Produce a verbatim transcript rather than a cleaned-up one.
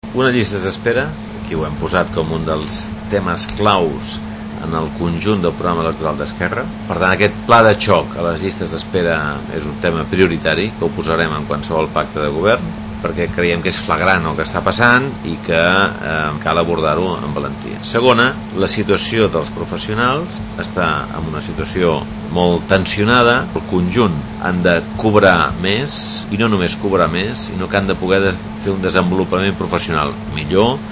Una llista d'espera, aquí ho hem posat com un dels temes claus en el conjunt del programa electoral d'Esquerra. Per tant, aquest pla de xoc a les llistes d'espera és un tema prioritari que ho posarem en qualsevol pacte de govern, perquè creiem que és flagrant el que està passant i que eh, cal abordar-ho amb valentia. Segona, la situació dels professionals està en una situació molt tensionada. El conjunt han de cobrar més, i no només cobrar més, sinó que han de poder fer un desenvolupament professional millor,